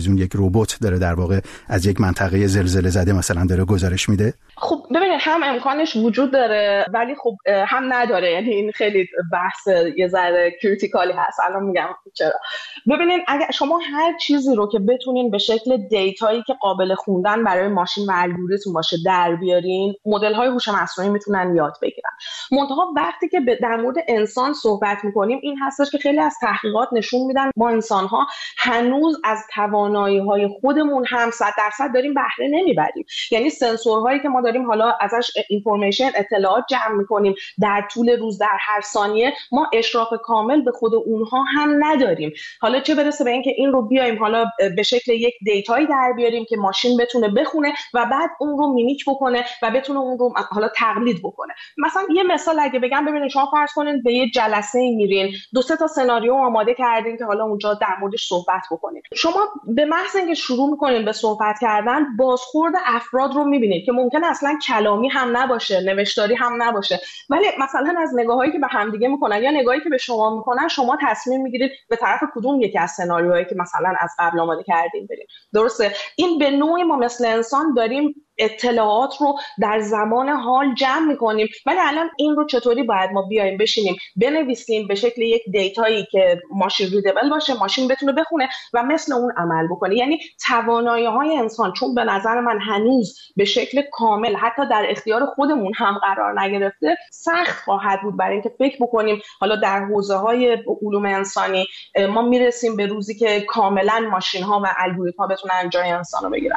ربات داره در واقع از یک منطقه زلزله زده مثلا داره گزارش میده؟ خب ببینید هم امکانش وجود داره ولی خب هم نداره، یعنی این خیلی بحث یه ذره کریتیکالی هست. الان میگم چرا. ببینید اگه شما هر چیزی رو که بتونین به شکل دیتایی که قابل خوندن برای ماشین و الگوریتم باشه در بیارین، مدل های هوش مصنوعی میتونن یاد بگیرن. منتها وقتی که در مورد انسان صحبت میکنیم این هستش که خیلی از تحقیقات نشون میدن ما انسان ها هنوز از توانایی های خودمون هم 100% داریم بهره نمیبریم. یعنی سنسورهایی که ما داریم حالا ازش اینفورمیشن اطلاعات جمع میکنیم در طول روز در هر ثانیه، ما اشراف کامل به خود اونها هم نداریم. حالا چه برسه به اینکه این رو بیایم حالا به شکل یک دیتایی در بیاریم که ماشین بتونه بخونه و بعد اون رو میمیک بکنه و بتونه اون رو حالا تقلید بکنه. مثلا یه مثال اگه بگم، ببینید شما فرض کنید به یه جلسه میرین، 2-3 تا سناریو آماده کردین که حالا اونجا در موردش صحبت بکنید. شما به محض اینکه شروع میکنین به صحبت کردن، بازخورد افراد رو میبینید که ممکنه اصلا کلامی هم نباشه، نوشتاری هم نباشه، ولی مثلا از نگاهایی که به همدیگه میکنن یا نگاهی که به شما میکنن، شما تصمیم میگیرید به طرف کدوم یکی از سناریوهایی که مثلا از قبل آماده کردین برید. درسته؟ این به نوعی ما مثل انسان داریم اطلاعات رو در زمان حال جمع میکنیم، ولی الان این رو چطوری باید ما بیایم بشینیم بنویسیم به شکل یک دیتایی که ماشین ریدبل باشه، ماشین بتونه بخونه و مثل اون عمل بکنه. یعنی توانایی‌های انسان چون به نظر من هنوز به شکل کامل حتی در اختیار خودمون هم قرار نگرفته، سخت خواهد بود برای اینکه فکر بکنیم حالا در حوزه‌های علوم انسانی ما میرسیم به روزی که کاملا ماشین‌ها و الگوریتم‌ها بتونن جای انسان رو بگیرن.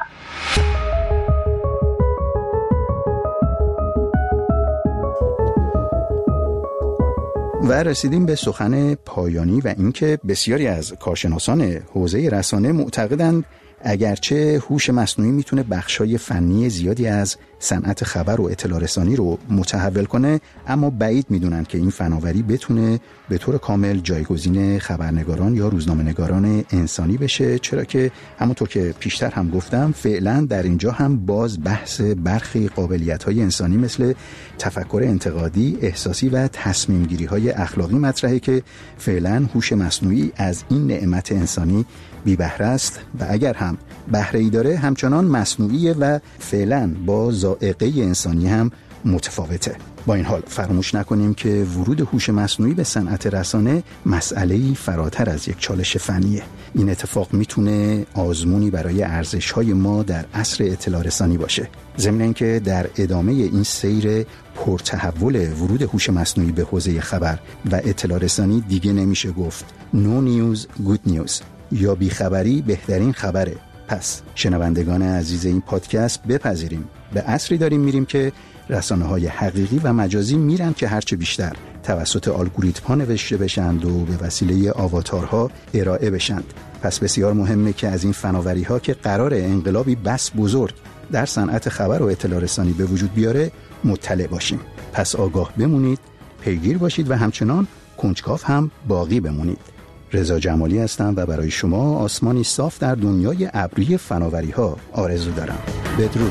و رسیدیم به سخن پایانی و اینکه بسیاری از کارشناسان حوزه رسانه معتقدند اگرچه هوش مصنوعی میتونه بخشای فنی زیادی از صنعت خبر و اطلاع رسانی رو متحول کنه، اما بعید میدونن که این فناوری بتونه به طور کامل جایگزین خبرنگاران یا روزنامه‌نگاران انسانی بشه، چرا که همونطور که پیشتر هم گفتم فعلا در اینجا هم باز بحث برخی قابلیت‌های انسانی مثل تفکر انتقادی، احساسی و تصمیم‌گیری‌های اخلاقی مطرحه که فعلا هوش مصنوعی از این نعمت انسانی بی بهره است و اگر هم بهره‌ای داره همچنان مصنوعیه و فعلا با ذائقه انسانی هم متفاوته. با این حال فراموش نکنیم که ورود هوش مصنوعی به صنعت رسانه مسئله‌ای فراتر از یک چالش فنیه. این اتفاق میتونه آزمونی برای ارزش‌های ما در عصر اطلاع رسانی باشه. ضمن اینکه در ادامه این سیر پرتحول ورود هوش مصنوعی به حوزه خبر و اطلاع رسانی دیگه نمیشه گفت No news good news یا بیخبری بهترین خبره. پس شنوندگان عزیز این پادکست بپذیریم به عصری داریم میریم که رسانه‌های حقیقی و مجازی میرن که هرچه بیشتر توسط الگوریتم‌ها نوشته بشند و به وسیله آواتارها ارائه بشند. پس بسیار مهمه که از این فناوری‌ها که قرار انقلابی بس بزرگ در صنعت خبر و اطلاع رسانی به وجود بیاره مطلع باشیم. پس آگاه بمونید، پیگیر باشید و همچنان کنجکاو هم باقی بمونید. رضا جمالی هستم و برای شما آسمانی صاف در دنیای ابری فناوری‌ها آرزو دارم. بدرود.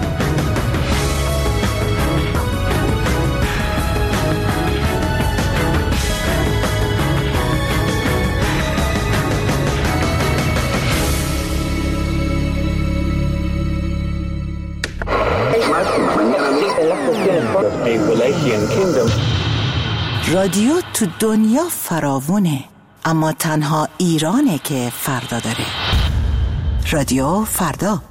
رادیو تو دنیا فراوونه، اما تنها ایرانه که فردا داره. رادیو فردا.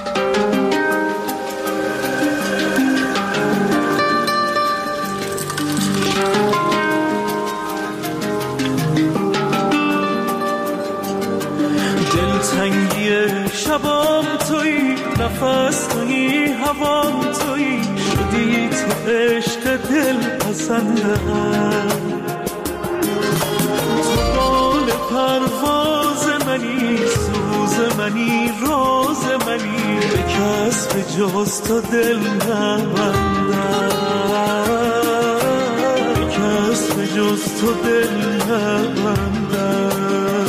دلتنگی شبام تویی، نفس تویی، هوام تویی، شدی تو عشق دل پسندم، تو بال پرواز منی، سوز منی، راز منی، به کس به جز تو دل نبندم، به کس به جز تو دل نبندم.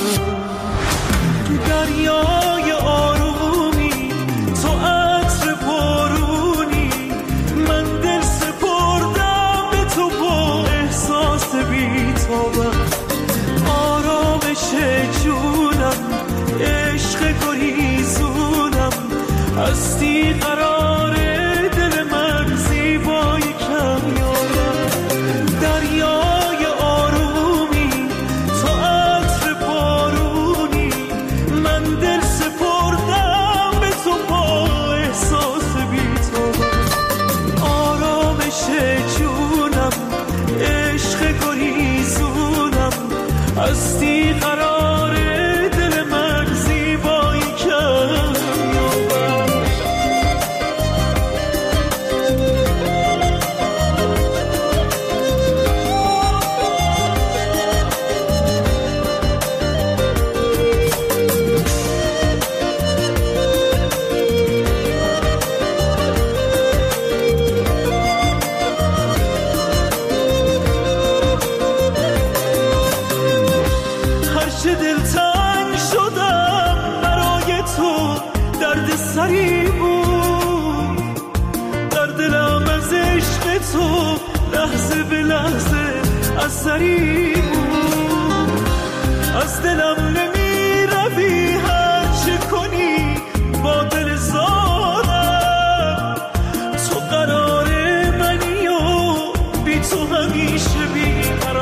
دریای آرومی، تو عطر بارونی، من دل سپردم به تو با احساس بی‌تابم، آرامش جونم، عشق گریز به لحظه از سری بود. از دلم نمی روی هر چه کنی با دل زارم. تو قرار منی و بی تو همیشه بی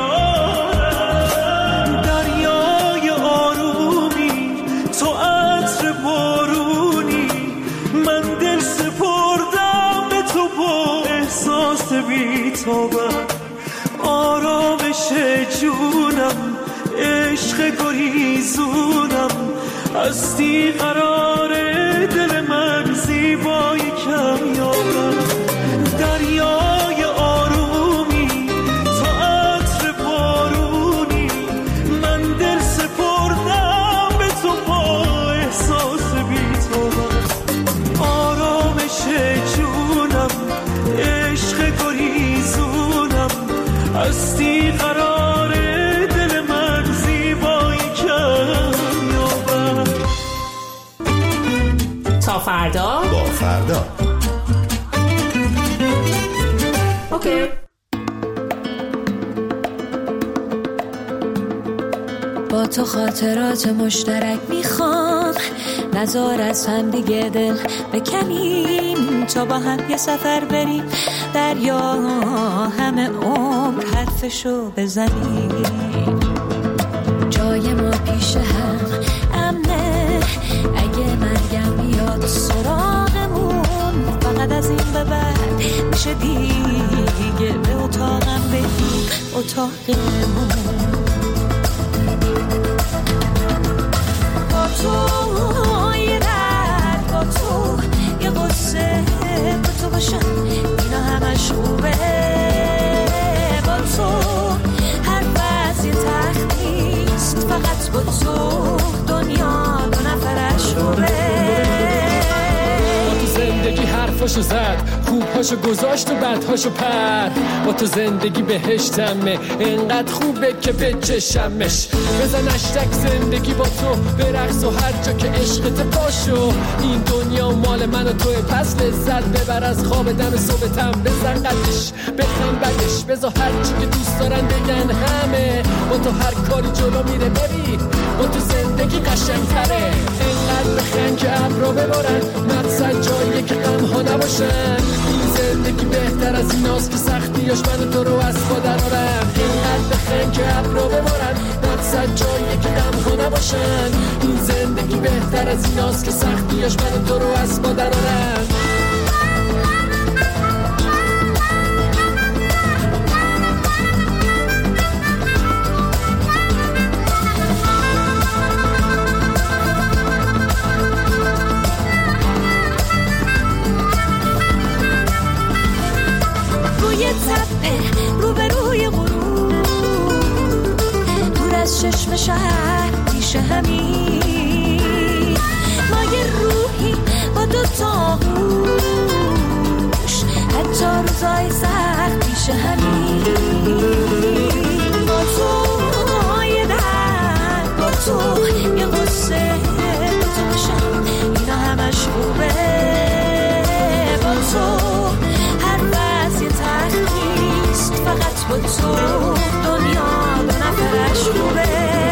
قرارم. دریای آرومی تو عطر بارونی، من دل سپردم به تو با احساس بی توبه. آرامش جونم عشق گریزونم، هستی قرار دل من زیبای کمیابم. دریای آرومی تو عطر بارونی، من دل سپردم به تو با احساس بی توبه. آرامش جونم عشق گریزونم، هستی قرار دل من زیبای کمیابم. تا فردا با فردا. اوکی. با تو خاطرات مشترک میخوام، نذار از هم دیگه دل بکنیم، تا با هم یه سفر بریم دریا، همه عمر حرفشو بزنیم. جای ما پیش هم امنه، اگه مرگم بیاد سراغمون، فقط از این به بعد میشه دیگه به اتاقم بگی اتاقمون. با تو یه درد، با تو یه قصه، با تو باشم اینا همش خوبه. با تو هر وضع یه تخت نیست، فقط با تو دنیا دو نفرش خوبه. با تو زندگی حرفاشو زد، خوبهاشو گذاشت و بدهاشو پر. با تو زندگی بهشتمه، انقدر خوبه که بچشمش. بزن اشتک زندگی با تو برقص و هر جا که عشقت باشو. این دنیا مال من و توی، پس لذت ببر از خواب دم صبحتم. بزن قدش بخن بدش، بزا هر چی که دوست دارن بگن همه. با تو هر کاری جلو میره ببین، با تو زندگی قشنگتره. انقدر بخن که ابرا ببارن، مقصد جاییه که غم ها نباشن. این زندگی بهتر از ایناست که سختیاش من و تو رو از پا درارن. اینقدر بخن که ابرا ببارن، مقصد جاییه که غم ها نباشن. این زندگی بهتر از ایناست که سختیاش من و تو رو از پا درارن. روبروی غروب، دور از چشم شهر پیش همین، ما یه روحی با دو تا گوش، حتی روزای سخت پیش همین. با تو یه درد، با تو یه قصه، با تو باشم اینا همش خوبه. با تو هر وضع یه تخت، فقط با تو دنیا دو نفرش خوبه.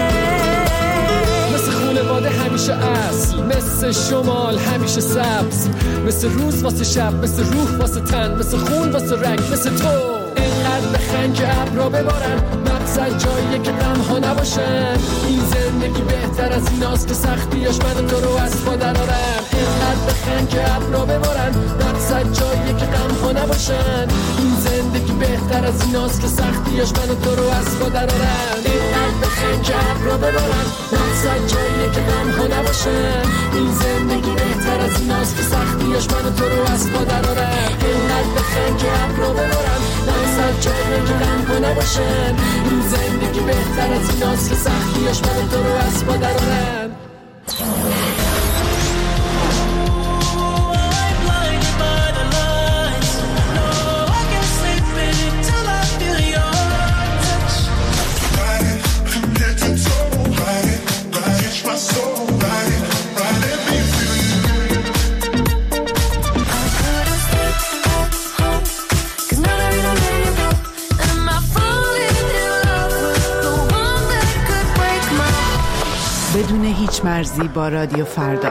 مثل خونواده همیشه اصل، مثل شمال همیشه سبز، مثل روز واسه شب، مثل روح واسه تن، مثل خون واسه رنگ، مثل تو. اینقدر بخن که ابرا ببارن، مقصد جاییه که غم ها نباشن. این زندگی بهتر از ایناست که سختیاش من و تو رو از پا درارن. اینقدر بخن که ابرا ببارن، مقصد جاییه که غم ها نباشن. این زندگی بهتر از ایناست که سختیاش من و تو رو از پا درارن. اینقدر بخن که ابرا ببارن، مقصد جاییه که غم ها نباشن. این زندگی بهتر از ایناست که سختیاش من و تو رو از پا درارن. اینقدر بخن که ابرا ببارن، مقصد جاییه که غم ها نباشن. این زندگی بهتر از ایناست که سختیاش من و تو رو از پا درارن. Cause now that I know where you go, and I'm هیچ مرزی با رادیو فردا.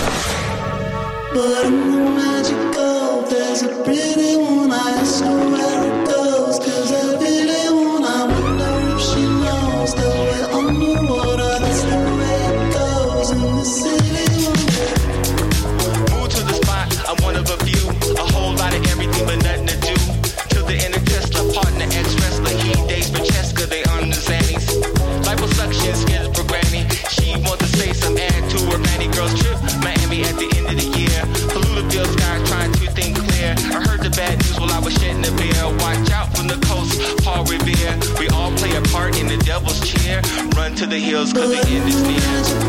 Run to the hills 'cause the end is near.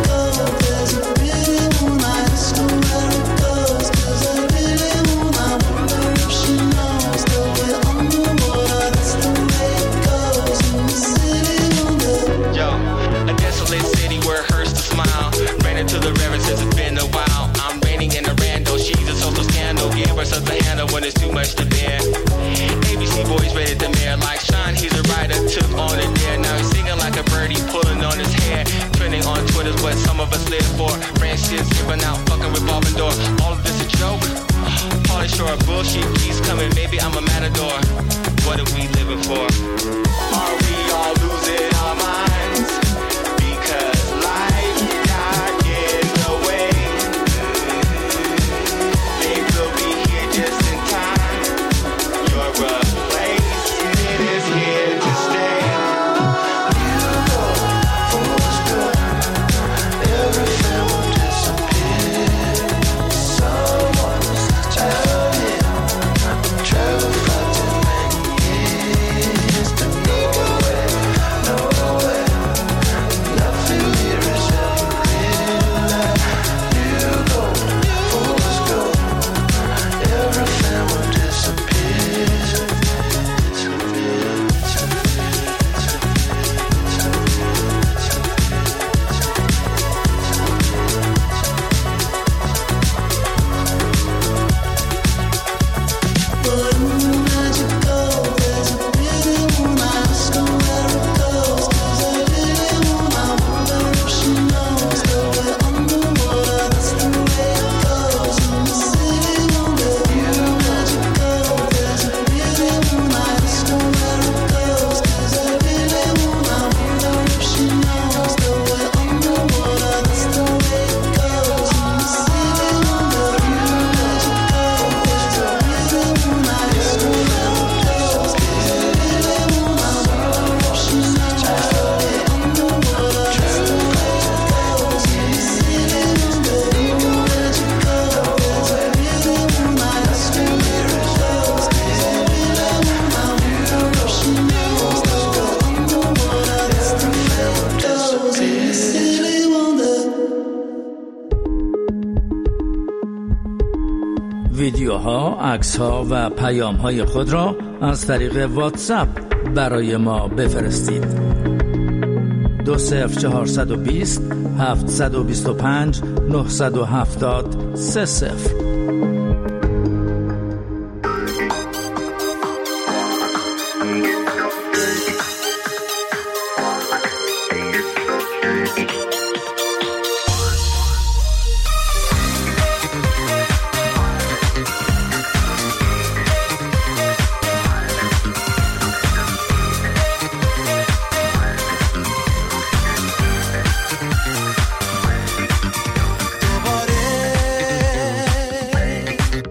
Yo, a desolate city where it hurts to smile. Ran into the river since it's been a while. I'm raining in a rando. She's a social scandal. Give her something to handle when it's too much to bear. ABC boys ready to mayor like Sean. He's a writer, took on it there. Now he's singing like a birdie, pulling on his hair. Trending on Twitter's what some of us live for. Friendships giving out, fucking revolving door. All of this a joke. Pauly Shore, bullshit keeps coming. Maybe I'm a matador. What are we living for? Are we all losing our minds? Because life got in the way. They will be here just in time. Your replacement is here to stay. ویدیوها، عکس‌ها و پیام‌های خود را از طریق واتساپ برای ما بفرستید. 20420 725 970 30.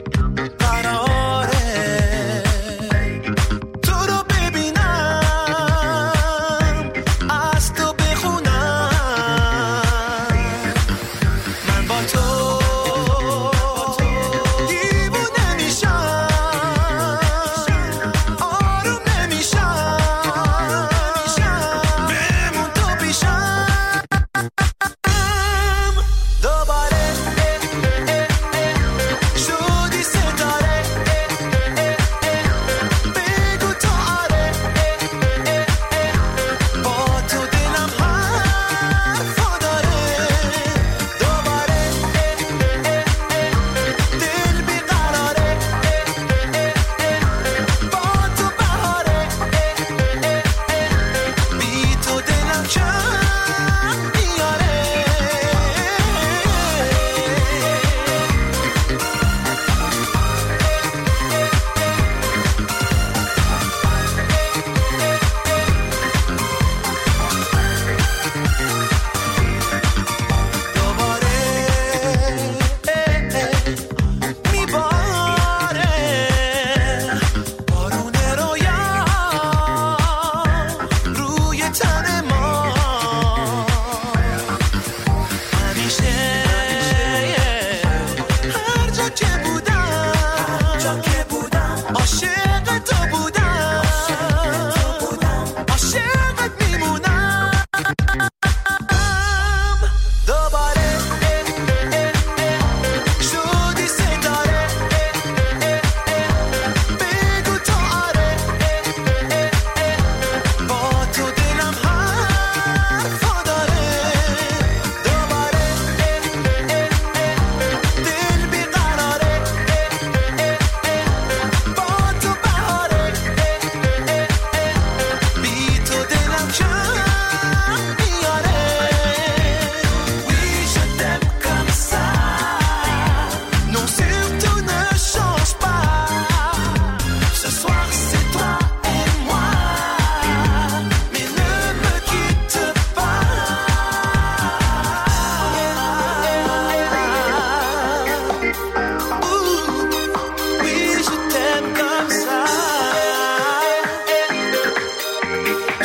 تو رو ببینم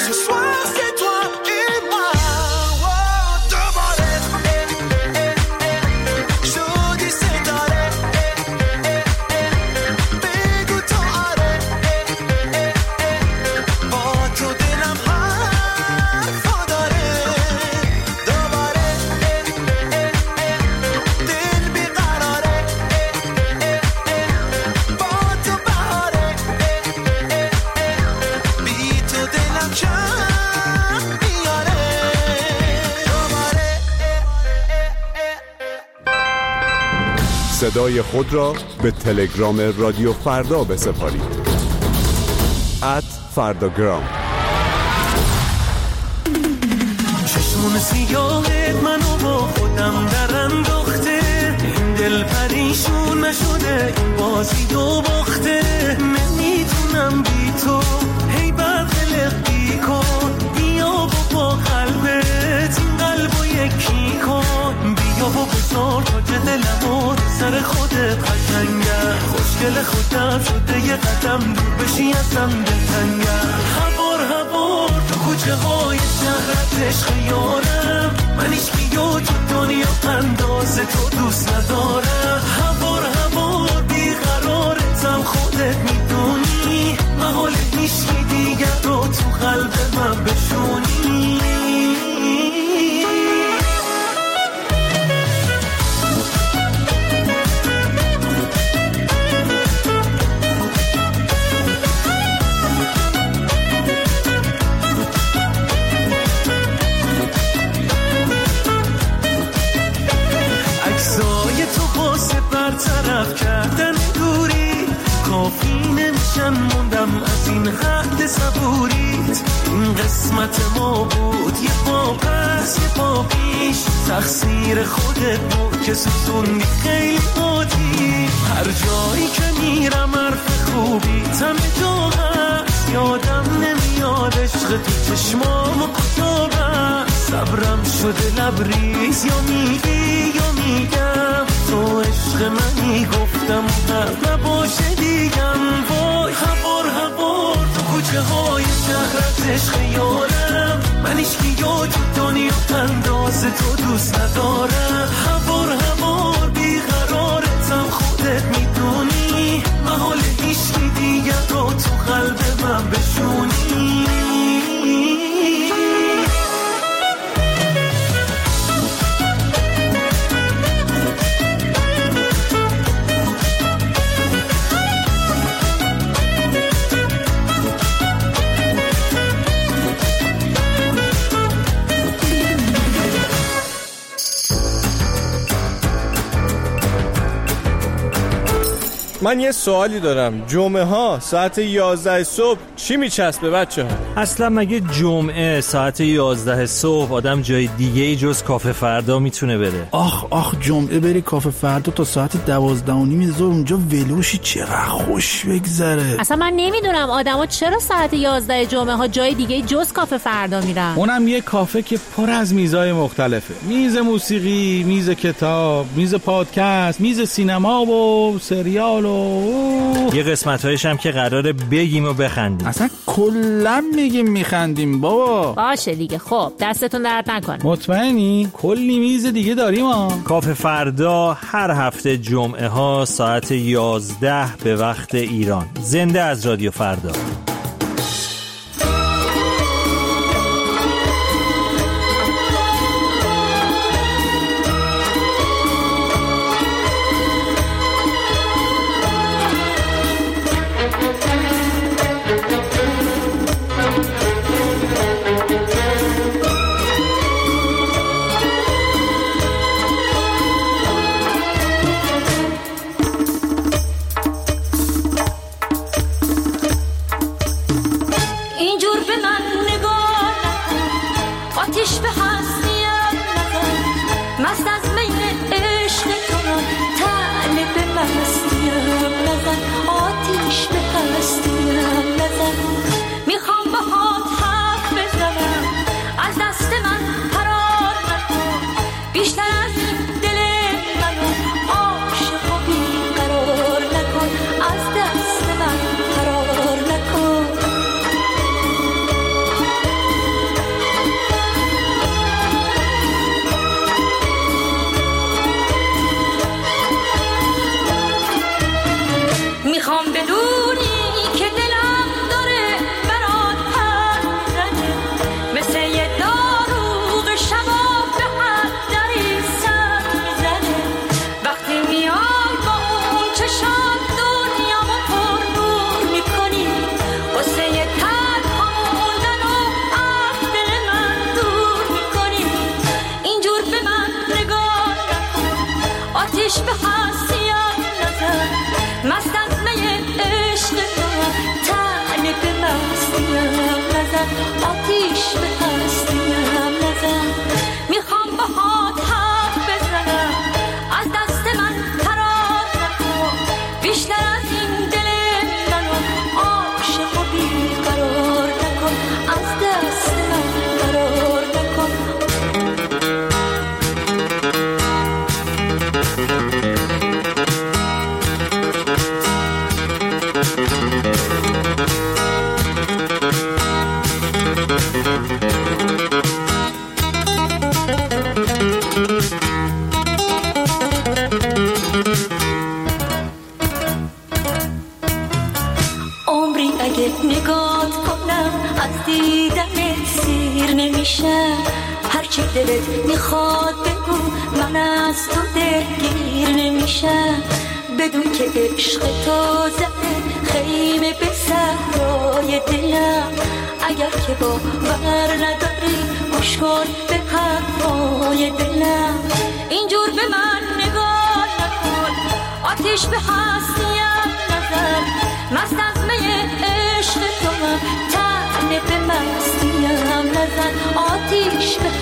Ce soir c'est toi et moi. صدای خود را به تلگرام رادیو فردا بسپارید. @فرداگرام. چشمون سیاهت منو با خودم در انداخته، این دل پریشون نشده، این بازی دو باخته. نمیتونم بی تو هی برقلق بی کن، بیا با قلبت این قلبو یکی کن، بیا با بزار تا دلمو سر خودت قشنگه، خوشگل خودم شده یه قدم دور بشی ازم دلتنگه. هوار تو کوچه های شهرت عشق یارم، من هیچ بیو تو دنیا اندازه تو دوست ندارم. هوار بیقرارتم خودت میدونی، محاله میشی دیگر رو تو قلب من بشونی. برطرف کردن دوری کافی نمیشن، موندم از این حد صبوریت. این قسمت ما بود، یه پا پس یه پا پیش، تقصیر خودت بود که سوزوندی خیلی بودی. هر جایی که میرم حرف خوبی تم جا هست، یادم نمیاد عشق تو چشمامو کجا بست. صبرم شده لبریز، یا میگی یا میگم تو عشق منی، گفتم نه نباشه دیگم. وای هوار تو کوچه های شهرت عشق یارم، من هیچکی یا تو دنیا اندازه تو دوست ندارم. هوار بیقرارتم خودت میدونی، محاله هیچکی دیگر رو تو قلب من بشونی. من یه سوالی دارم، جمعه ها ساعت 11 صبح چی میچسبه بچه ها؟ اصلا مگه جمعه ساعت 11 صبح آدم جای دیگه ای جز کافه فردا میتونه بره؟ آخ جمعه بری کافه فردا تا ساعت 12:30 ظهر اونجا ولوشی، چقدر خوش بگذره. اصلا من نمیدونم آدما چرا ساعت 11 جمعه ها جای دیگه جز کافه فردا میرن. اونم یه کافه که پر از میزای مختلفه، میز موسیقی، میز کتاب، میز پادکست، میز سینما و سریال و یه قسمت‌هایش هم که قراره بگیم و بخندیم. اصلا کلا میگیم میخندیم بابا. باشه دیگه، خب دستتون درد نکنه. مطمئنی؟ کلی میز دیگه داریم ها. کافه فردا هر هفته جمعه ها ساعت 11 به وقت ایران. زنده از رادیو فردا. آتیش به هستیم نزن. میخوام باهات حرف بزنم، از دست من فرار نکن، بیشتر از این دل منو عاشق و بیقرار نکن، از دست من فرار نکن. عمری اگه نگات کنم از دیدنت سیر نمیشم، هرچی دلت میخواد بگو من از تو دلگیر نمیشم. بدون که عشق تو زده خیمه به صحرای دلم، اگر که باور نداری گوش کن به حرفای دلم. اینجور به من نگاه نکن، آتیش به هستیم نزن، مست از می عشق تو هم تنه به مستیم نزن، آتیش به